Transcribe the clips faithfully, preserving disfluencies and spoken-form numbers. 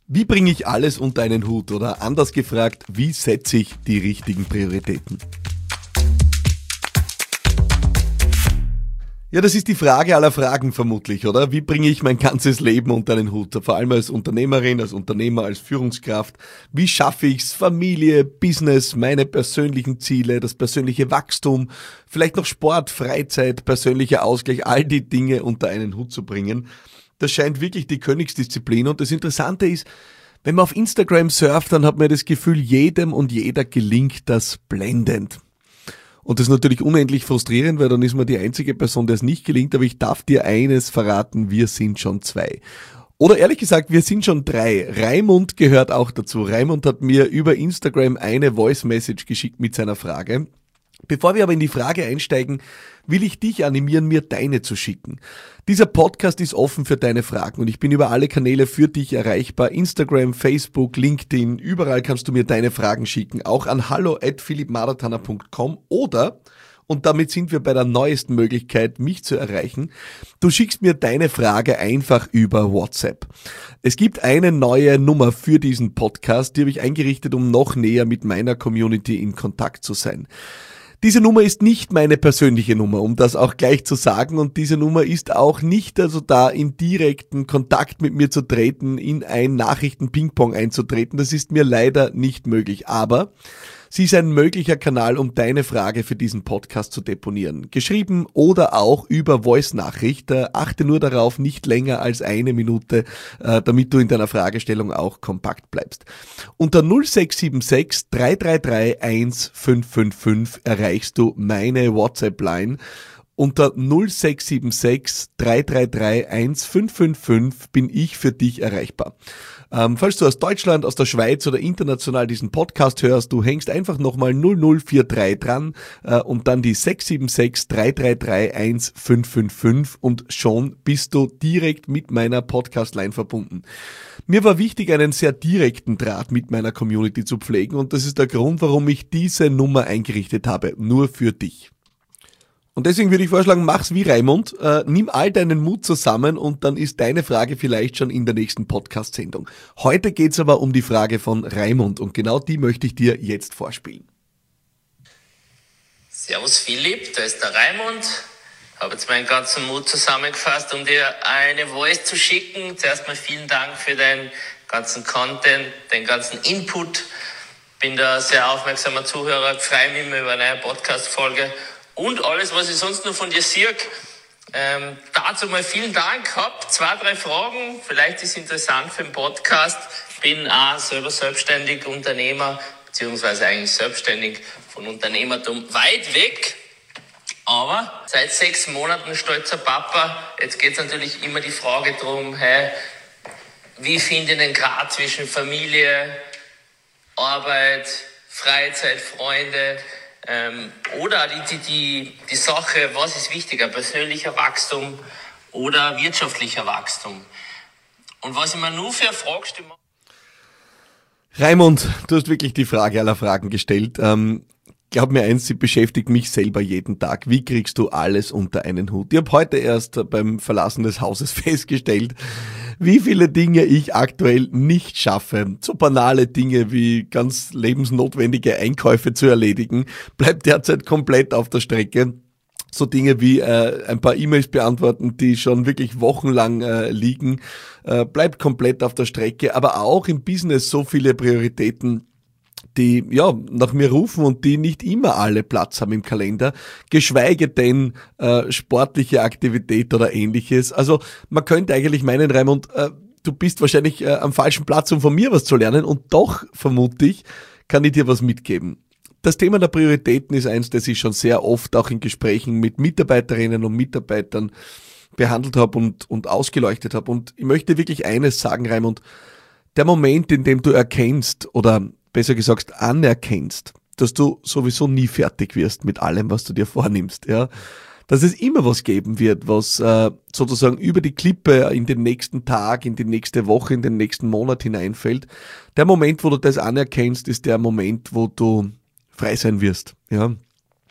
Wie bringe ich alles unter einen Hut? Oder anders gefragt, wie setze ich die richtigen Prioritäten? Ja, das ist die Frage aller Fragen vermutlich, oder? Wie bringe ich mein ganzes Leben unter einen Hut? Vor allem als Unternehmerin, als Unternehmer, als Führungskraft. Wie schaffe ich es, Familie, Business, meine persönlichen Ziele, das persönliche Wachstum, vielleicht noch Sport, Freizeit, persönlicher Ausgleich, all die Dinge unter einen Hut zu bringen? Das scheint wirklich die Königsdisziplin. Und das Interessante ist, wenn man auf Instagram surft, dann hat man das Gefühl, jedem und jeder gelingt das blendend. Und das ist natürlich unendlich frustrierend, weil dann ist man die einzige Person, der es nicht gelingt. Aber ich darf dir eines verraten, wir sind schon zwei. Oder ehrlich gesagt, wir sind schon drei. Raimund gehört auch dazu. Raimund hat mir über Instagram eine Voice Message geschickt mit seiner Frage. Bevor wir aber in die Frage einsteigen, will ich dich animieren, mir deine zu schicken. Dieser Podcast ist offen für deine Fragen und ich bin über alle Kanäle für dich erreichbar. Instagram, Facebook, LinkedIn, überall kannst du mir deine Fragen schicken. Auch an hallo at philipp maratana punkt com oder, und damit sind wir bei der neuesten Möglichkeit, mich zu erreichen, du schickst mir deine Frage einfach über WhatsApp. Es gibt eine neue Nummer für diesen Podcast, die habe ich eingerichtet, um noch näher mit meiner Community in Kontakt zu sein. Diese Nummer ist nicht meine persönliche Nummer, um das auch gleich zu sagen, und diese Nummer ist auch nicht also da, in direkten Kontakt mit mir zu treten, in ein Nachrichten-Ping-Pong einzutreten. Das ist mir leider nicht möglich, aber sie ist ein möglicher Kanal, um deine Frage für diesen Podcast zu deponieren. Geschrieben oder auch über Voice-Nachricht. Äh, achte nur darauf, nicht länger als eine Minute, äh, damit du in deiner Fragestellung auch kompakt bleibst. Unter null sechs sieben sechs drei drei drei eins fünf fünf fünf erreichst du meine WhatsApp-Line. Unter null sechs sieben sechs drei drei drei eins fünf fünf fünf bin ich für dich erreichbar. Ähm, falls du aus Deutschland, aus der Schweiz oder international diesen Podcast hörst, du hängst einfach nochmal null null vier drei dran äh, und dann die sechs sieben sechs drei drei drei eins fünf fünf fünf und schon bist du direkt mit meiner Podcast-Line verbunden. Mir war wichtig, einen sehr direkten Draht mit meiner Community zu pflegen und das ist der Grund, warum ich diese Nummer eingerichtet habe, nur für dich. Und deswegen würde ich vorschlagen, mach's wie Raimund, äh, nimm all deinen Mut zusammen und dann ist deine Frage vielleicht schon in der nächsten Podcast-Sendung. Heute geht's aber um die Frage von Raimund und genau die möchte ich dir jetzt vorspielen. Servus Philipp, da ist der Raimund. Ich habe jetzt meinen ganzen Mut zusammengefasst, um dir eine Voice zu schicken. Zuerst mal vielen Dank für deinen ganzen Content, den ganzen Input. Bin da sehr aufmerksamer Zuhörer, freue mich immer über eine Podcast-Folge. Und alles, was ich sonst nur von dir sehe. Ähm, dazu mal vielen Dank. Hab zwei, drei Fragen. Vielleicht ist es interessant für den Podcast. Bin auch selber selbstständig Unternehmer, beziehungsweise eigentlich selbstständig von Unternehmertum weit weg. Aber seit sechs Monaten stolzer Papa. Jetzt geht es natürlich immer die Frage drum, hey, wie finde ich den Grad zwischen Familie, Arbeit, Freizeit, Freunde, Ähm, oder die, die, die, die Sache, was ist wichtiger, persönlicher Wachstum oder wirtschaftlicher Wachstum? Und was ich mir nur für eine Frage stelle... Raimund, du hast wirklich die Frage aller Fragen gestellt. Ähm, glaub mir eins, sie beschäftigt mich selber jeden Tag. Wie kriegst du alles unter einen Hut? Ich habe heute erst beim Verlassen des Hauses festgestellt, wie viele Dinge ich aktuell nicht schaffe. So banale Dinge wie ganz lebensnotwendige Einkäufe zu erledigen, bleibt derzeit komplett auf der Strecke. So Dinge wie äh, ein paar E-Mails beantworten, die schon wirklich wochenlang äh, liegen, äh, bleibt komplett auf der Strecke. Aber auch im Business so viele Prioritäten, die ja nach mir rufen und die nicht immer alle Platz haben im Kalender, geschweige denn äh, sportliche Aktivität oder ähnliches. Also man könnte eigentlich meinen, Raimund, äh, du bist wahrscheinlich äh, am falschen Platz, um von mir was zu lernen und doch, vermute ich, kann ich dir was mitgeben. Das Thema der Prioritäten ist eins, das ich schon sehr oft auch in Gesprächen mit Mitarbeiterinnen und Mitarbeitern behandelt habe und, und ausgeleuchtet habe. Und ich möchte wirklich eines sagen, Raimund, der Moment, in dem du erkennst oder besser gesagt anerkennst, dass du sowieso nie fertig wirst mit allem, was du dir vornimmst, ja, dass es immer was geben wird, was äh, sozusagen über die Klippe in den nächsten Tag, in die nächste Woche, in den nächsten Monat hineinfällt. Der Moment, wo du das anerkennst, ist der Moment, wo du frei sein wirst, ja.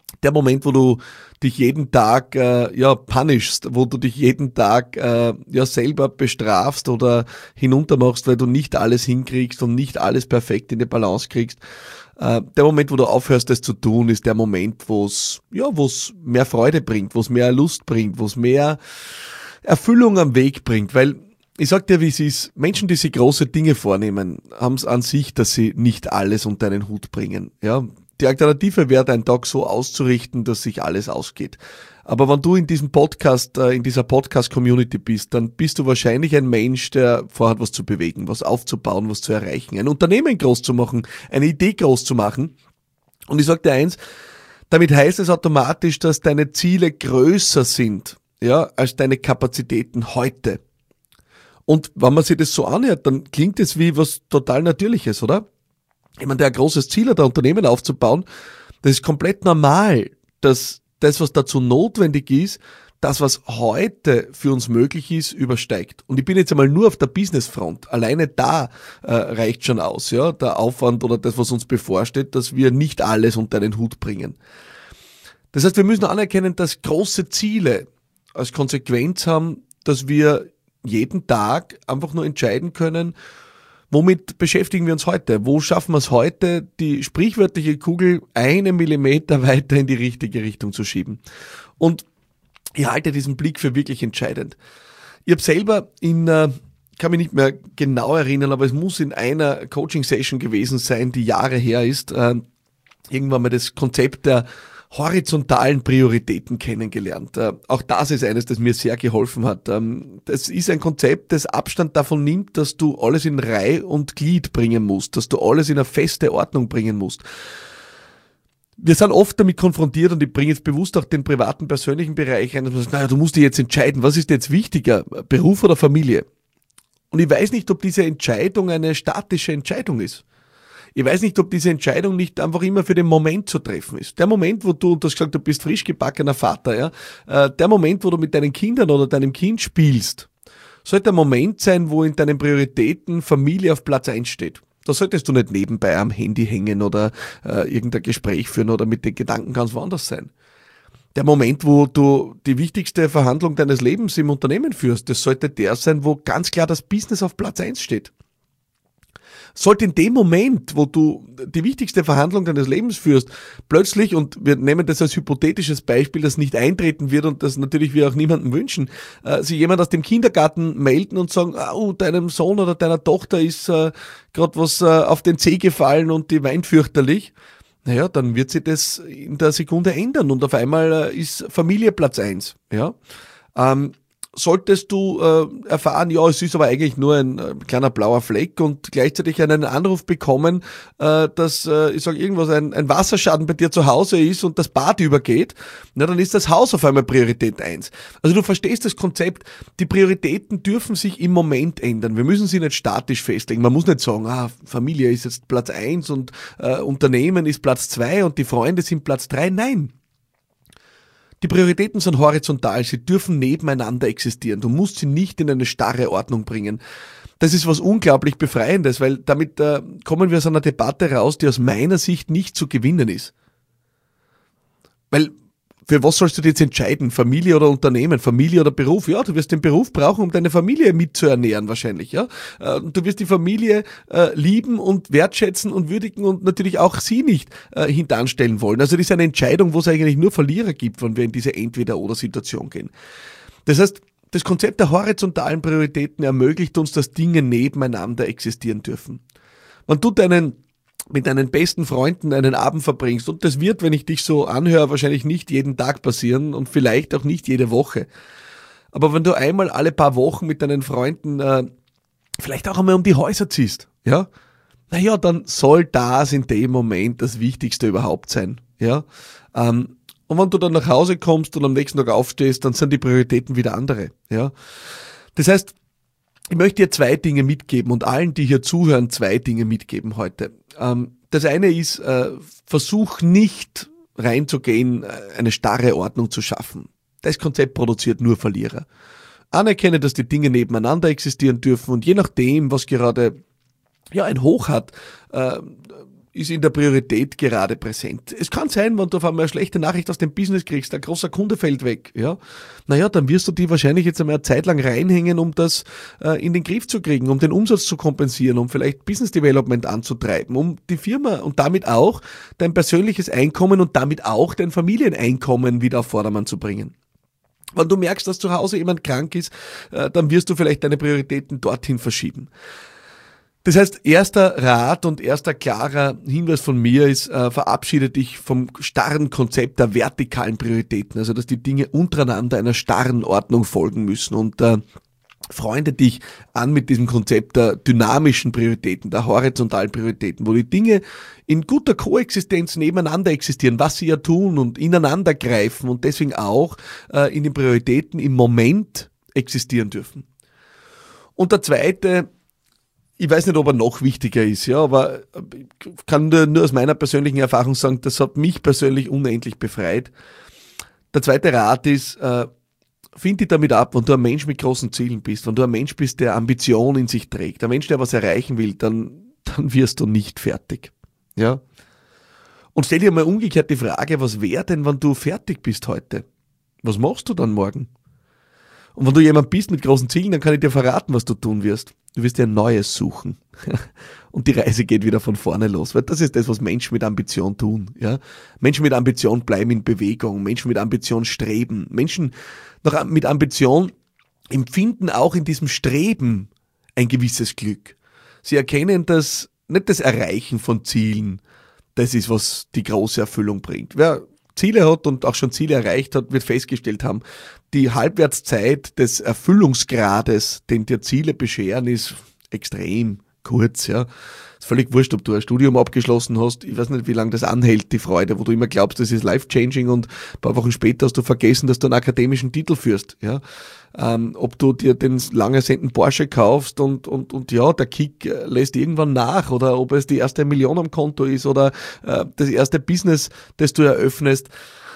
der Moment, wo du dich jeden Tag äh, ja punishst, wo du dich jeden Tag äh, ja selber bestrafst oder hinuntermachst, weil du nicht alles hinkriegst und nicht alles perfekt in die Balance kriegst. Äh, der Moment, wo du aufhörst, das zu tun, ist der Moment, wo es ja, wo es mehr Freude bringt, wo es mehr Lust bringt, wo es mehr Erfüllung am Weg bringt, weil ich sag dir, wie es ist, Menschen, die sich große Dinge vornehmen, haben es an sich, dass sie nicht alles unter einen Hut bringen. Ja, die Alternative wäre, deinen Tag so auszurichten, dass sich alles ausgeht. Aber wenn du in diesem Podcast, in dieser Podcast-Community bist, dann bist du wahrscheinlich ein Mensch, der vorhat, was zu bewegen, was aufzubauen, was zu erreichen, ein Unternehmen groß zu machen, eine Idee groß zu machen. Und ich sag dir eins, damit heißt es automatisch, dass deine Ziele größer sind, ja, als deine Kapazitäten heute. Und wenn man sich das so anhört, dann klingt es wie was total Natürliches, oder? Jemand, der ein großes Ziel hat, ein Unternehmen aufzubauen, das ist komplett normal, dass das, was dazu notwendig ist, das, was heute für uns möglich ist, übersteigt. Und ich bin jetzt einmal nur auf der Businessfront. Alleine da äh, reicht schon aus, ja, der Aufwand oder das, was uns bevorsteht, dass wir nicht alles unter einen Hut bringen. Das heißt, wir müssen anerkennen, dass große Ziele als Konsequenz haben, dass wir jeden Tag einfach nur entscheiden können, womit beschäftigen wir uns heute? Wo schaffen wir es heute, die sprichwörtliche Kugel einen Millimeter weiter in die richtige Richtung zu schieben? Und ich halte diesen Blick für wirklich entscheidend. Ich habe selber in, äh, kann mich nicht mehr genau erinnern, aber es muss in einer Coaching-Session gewesen sein, die Jahre her ist, äh, irgendwann mal das Konzept der horizontalen Prioritäten kennengelernt. Äh, auch das ist eines, das mir sehr geholfen hat. Ähm, das ist ein Konzept, das Abstand davon nimmt, dass du alles in Reih und Glied bringen musst, dass du alles in eine feste Ordnung bringen musst. Wir sind oft damit konfrontiert, und ich bringe jetzt bewusst auch den privaten, persönlichen Bereich ein, dass man sagt, naja, du musst dich jetzt entscheiden, was ist jetzt wichtiger, Beruf oder Familie? Und ich weiß nicht, ob diese Entscheidung eine statische Entscheidung ist. Ich weiß nicht, ob diese Entscheidung nicht einfach immer für den Moment zu treffen ist. Der Moment, wo du, du hast gesagt, du bist frisch gebackener Vater, ja, äh, der Moment, wo du mit deinen Kindern oder deinem Kind spielst, sollte ein Moment sein, wo in deinen Prioritäten Familie auf Platz eins steht. Da solltest du nicht nebenbei am Handy hängen oder äh, irgendein Gespräch führen oder mit den Gedanken ganz woanders sein. Der Moment, wo du die wichtigste Verhandlung deines Lebens im Unternehmen führst, das sollte der sein, wo ganz klar das Business auf Platz eins steht. Sollte in dem Moment, wo du die wichtigste Verhandlung deines Lebens führst, plötzlich, und wir nehmen das als hypothetisches Beispiel, das nicht eintreten wird und das natürlich wir auch niemandem wünschen, äh, sich jemand aus dem Kindergarten melden und sagen, oh, deinem Sohn oder deiner Tochter ist äh, gerade was äh, auf den Zeh gefallen und die weint fürchterlich, naja, dann wird sich das in der Sekunde ändern und auf einmal äh, ist Familie Platz eins. Ja? Ähm, Solltest du äh, erfahren, ja, es ist aber eigentlich nur ein äh, kleiner blauer Fleck und gleichzeitig einen Anruf bekommen, äh, dass, äh, ich sage irgendwas, ein, ein Wasserschaden bei dir zu Hause ist und das Bad übergeht, na, dann ist das Haus auf einmal Priorität eins. Also du verstehst das Konzept, die Prioritäten dürfen sich im Moment ändern. Wir müssen sie nicht statisch festlegen. Man muss nicht sagen, ah, Familie ist jetzt Platz eins und äh, Unternehmen ist Platz zwei und die Freunde sind Platz drei. Nein. Die Prioritäten sind horizontal, sie dürfen nebeneinander existieren. Du musst sie nicht in eine starre Ordnung bringen. Das ist was unglaublich Befreiendes, weil damit äh, kommen wir aus einer Debatte raus, die aus meiner Sicht nicht zu gewinnen ist. Weil für was sollst du dir jetzt entscheiden? Familie oder Unternehmen? Familie oder Beruf? Ja, du wirst den Beruf brauchen, um deine Familie mitzuernähren wahrscheinlich. Ja, du wirst die Familie äh, lieben und wertschätzen und würdigen und natürlich auch sie nicht äh, hintanstellen wollen. Also das ist eine Entscheidung, wo es eigentlich nur Verlierer gibt, wenn wir in diese Entweder-oder-Situation gehen. Das heißt, das Konzept der horizontalen Prioritäten ermöglicht uns, dass Dinge nebeneinander existieren dürfen. Wenn du deinen mit deinen besten Freunden einen Abend verbringst. Und das wird, wenn ich dich so anhöre, wahrscheinlich nicht jeden Tag passieren und vielleicht auch nicht jede Woche. Aber wenn du einmal alle paar Wochen mit deinen Freunden äh, vielleicht auch einmal um die Häuser ziehst, ja, naja, dann soll das in dem Moment das Wichtigste überhaupt sein. Ja, ähm, und wenn du dann nach Hause kommst und am nächsten Tag aufstehst, dann sind die Prioritäten wieder andere. Ja, das heißt, ich möchte dir zwei Dinge mitgeben und allen, die hier zuhören, zwei Dinge mitgeben heute. Das eine ist, versuch nicht reinzugehen, eine starre Ordnung zu schaffen. Das Konzept produziert nur Verlierer. Anerkenne, dass die Dinge nebeneinander existieren dürfen und je nachdem, was gerade ja ein Hoch hat, ist in der Priorität gerade präsent. Es kann sein, wenn du auf einmal eine schlechte Nachricht aus dem Business kriegst, ein großer Kunde fällt weg, ja. Naja, dann wirst du die wahrscheinlich jetzt einmal eine Zeit lang reinhängen, um das äh, in den Griff zu kriegen, um den Umsatz zu kompensieren, um vielleicht Business Development anzutreiben, um die Firma und damit auch dein persönliches Einkommen und damit auch dein Familieneinkommen wieder auf Vordermann zu bringen. Wenn du merkst, dass zu Hause jemand krank ist, äh, dann wirst du vielleicht deine Prioritäten dorthin verschieben. Das heißt, erster Rat und erster klarer Hinweis von mir ist, äh, verabschiede dich vom starren Konzept der vertikalen Prioritäten, also dass die Dinge untereinander einer starren Ordnung folgen müssen und äh, freunde dich an mit diesem Konzept der dynamischen Prioritäten, der horizontalen Prioritäten, wo die Dinge in guter Koexistenz nebeneinander existieren, was sie ja tun und ineinander greifen und deswegen auch äh, in den Prioritäten im Moment existieren dürfen. Und der zweite, ich weiß nicht, ob er noch wichtiger ist, ja, aber ich kann nur, nur aus meiner persönlichen Erfahrung sagen, das hat mich persönlich unendlich befreit. Der zweite Rat ist, äh, find dich damit ab, wenn du ein Mensch mit großen Zielen bist, wenn du ein Mensch bist, der Ambition in sich trägt, ein Mensch, der was erreichen will, dann, dann wirst du nicht fertig, ja. Und stell dir mal umgekehrt die Frage, was wäre denn, wenn du fertig bist heute? Was machst du dann morgen? Und wenn du jemand bist mit großen Zielen, dann kann ich dir verraten, was du tun wirst. Du wirst dir ein Neues suchen. Und die Reise geht wieder von vorne los. Weil das ist das, was Menschen mit Ambition tun. Ja? Menschen mit Ambition bleiben in Bewegung. Menschen mit Ambition streben. Menschen noch mit Ambition empfinden auch in diesem Streben ein gewisses Glück. Sie erkennen, dass nicht das Erreichen von Zielen, das ist, was die große Erfüllung bringt. Wer Ziele hat und auch schon Ziele erreicht hat, wird festgestellt haben, die Halbwertszeit des Erfüllungsgrades, den dir Ziele bescheren, ist extrem kurz, ja. Ist völlig wurscht, ob du ein Studium abgeschlossen hast. Ich weiß nicht, wie lange das anhält, die Freude, wo du immer glaubst, das ist life-changing und ein paar Wochen später hast du vergessen, dass du einen akademischen Titel führst, ja. Ähm, ob du dir den lang ersehnten Porsche kaufst und, und, und ja, der Kick lässt irgendwann nach oder ob es die erste Million am Konto ist oder äh, das erste Business, das du eröffnest.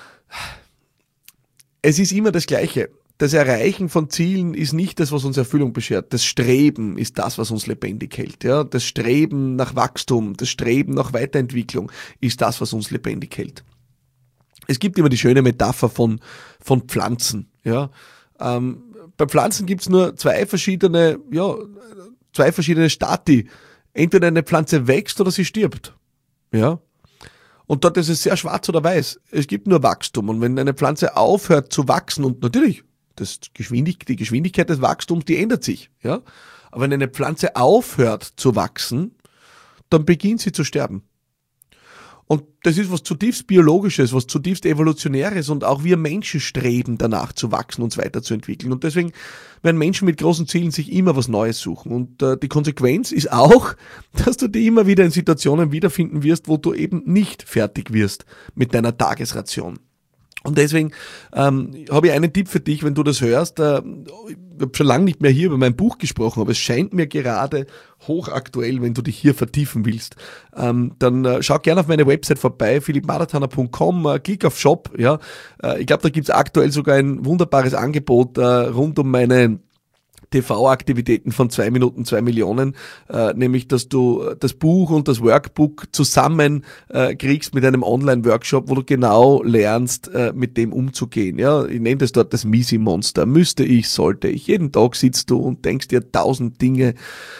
Es ist immer das Gleiche. Das Erreichen von Zielen ist nicht das, was uns Erfüllung beschert. Das Streben ist das, was uns lebendig hält. Ja, das Streben nach Wachstum, das Streben nach Weiterentwicklung ist das, was uns lebendig hält. Es gibt immer die schöne Metapher von, von Pflanzen. Ja, ähm, bei Pflanzen gibt's nur zwei verschiedene, ja, zwei verschiedene Stati. Entweder eine Pflanze wächst oder sie stirbt. Ja. Und dort ist es sehr schwarz oder weiß. Es gibt nur Wachstum. Und wenn eine Pflanze aufhört zu wachsen, und natürlich, das Geschwindig, die Geschwindigkeit des Wachstums, die ändert sich, ja. Aber wenn eine Pflanze aufhört zu wachsen, dann beginnt sie zu sterben. Und das ist was zutiefst Biologisches, was zutiefst Evolutionäres und auch wir Menschen streben danach zu wachsen, uns weiterzuentwickeln. Und deswegen werden Menschen mit großen Zielen sich immer was Neues suchen. Und äh, die Konsequenz ist auch, dass du dich immer wieder in Situationen wiederfinden wirst, wo du eben nicht fertig wirst mit deiner Tagesration. Und deswegen ähm, habe ich einen Tipp für dich, wenn du das hörst. Äh, ich habe schon lange nicht mehr hier über mein Buch gesprochen, aber es scheint mir gerade hochaktuell, wenn du dich hier vertiefen willst. Ähm, dann äh, schau gerne auf meine Website vorbei, philipp maratana punkt com, äh, klick auf Shop. Ja, äh, ich glaube, da gibt's aktuell sogar ein wunderbares Angebot äh, rund um meine T V-Aktivitäten von zwei Minuten, zwei Millionen, äh, nämlich, dass du das Buch und das Workbook zusammen äh, kriegst mit einem Online-Workshop, wo du genau lernst, äh, mit dem umzugehen. Ja, ich nenne das dort das Misi-Monster. Müsste ich, sollte ich. Jeden Tag sitzt du und denkst dir tausend Dinge,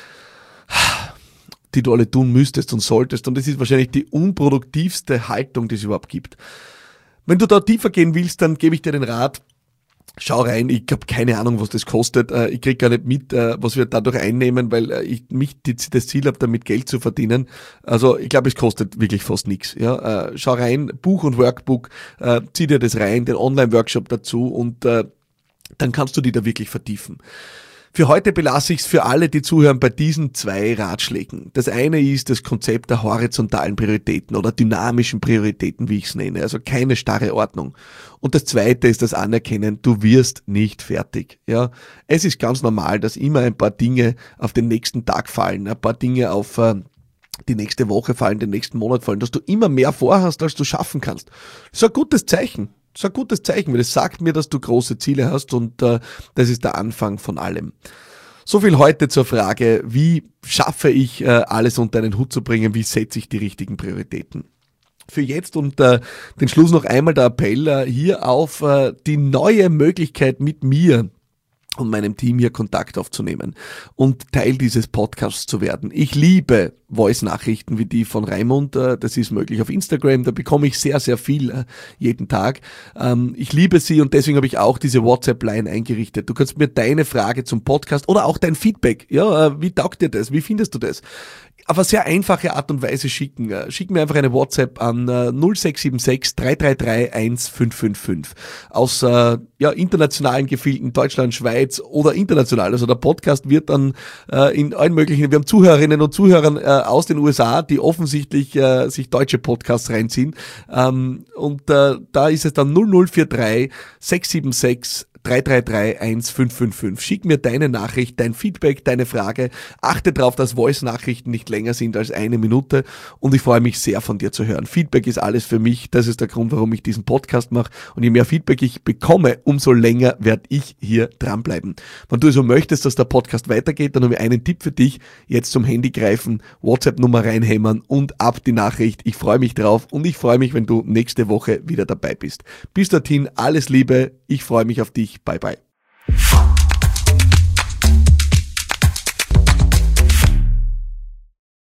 die du alle tun müsstest und solltest. Und das ist wahrscheinlich die unproduktivste Haltung, die es überhaupt gibt. Wenn du da tiefer gehen willst, dann gebe ich dir den Rat, schau rein, ich habe keine Ahnung, was das kostet. Ich krieg gar nicht mit, was wir dadurch einnehmen, weil ich mich das Ziel habe, damit Geld zu verdienen. Also ich glaube, es kostet wirklich fast nichts. Ja, schau rein, Buch und Workbook, zieh dir das rein, den Online-Workshop dazu und dann kannst du die da wirklich vertiefen. Für heute belasse ich es für alle, die zuhören, bei diesen zwei Ratschlägen. Das eine ist das Konzept der horizontalen Prioritäten oder dynamischen Prioritäten, wie ich es nenne. Also keine starre Ordnung. Und das zweite ist das Anerkennen, du wirst nicht fertig. Ja, es ist ganz normal, dass immer ein paar Dinge auf den nächsten Tag fallen, ein paar Dinge auf äh, die nächste Woche fallen, den nächsten Monat fallen, dass du immer mehr vorhast, als du schaffen kannst. Das ist ein gutes Zeichen. Das ist ein gutes Zeichen, weil es sagt mir, dass du große Ziele hast und äh, das ist der Anfang von allem. So viel heute zur Frage, wie schaffe ich äh, alles unter einen Hut zu bringen, wie setze ich die richtigen Prioritäten. Für jetzt und äh, den Schluss noch einmal der Appell äh, hier auf äh, die neue Möglichkeit mit mir und meinem Team hier Kontakt aufzunehmen und Teil dieses Podcasts zu werden. Ich liebe Voice-Nachrichten wie die von Raimund, das ist möglich auf Instagram, da bekomme ich sehr, sehr viel jeden Tag. Ich liebe sie und deswegen habe ich auch diese WhatsApp-Line eingerichtet. Du kannst mir deine Frage zum Podcast oder auch dein Feedback, ja, wie taugt dir das, wie findest du das? Auf eine sehr einfache Art und Weise schicken. Schick mir einfach eine WhatsApp an null sechs sieben sechs drei drei drei eins fünf fünf fünf. Aus äh, ja, internationalen Gefilden, Deutschland, Schweiz oder international. Also der Podcast wird dann äh, in allen möglichen, wir haben Zuhörerinnen und Zuhörer äh, aus den U S A, die offensichtlich äh, sich deutsche Podcasts reinziehen. Ähm, und äh, da ist es dann null null vier drei sechs sieben sechs drei drei drei eins fünf fünf fünf. Schick mir deine Nachricht, dein Feedback, deine Frage. Achte darauf, dass Voice-Nachrichten nicht länger sind als eine Minute und ich freue mich sehr, von dir zu hören. Feedback ist alles für mich. Das ist der Grund, warum ich diesen Podcast mache. Und je mehr Feedback ich bekomme, umso länger werde ich hier dranbleiben. Wenn du so möchtest, dass der Podcast weitergeht, dann habe ich einen Tipp für dich. Jetzt zum Handy greifen, WhatsApp-Nummer reinhämmern und ab die Nachricht. Ich freue mich drauf und ich freue mich, wenn du nächste Woche wieder dabei bist. Bis dorthin, alles Liebe. Ich freue mich auf dich. Bye, bye.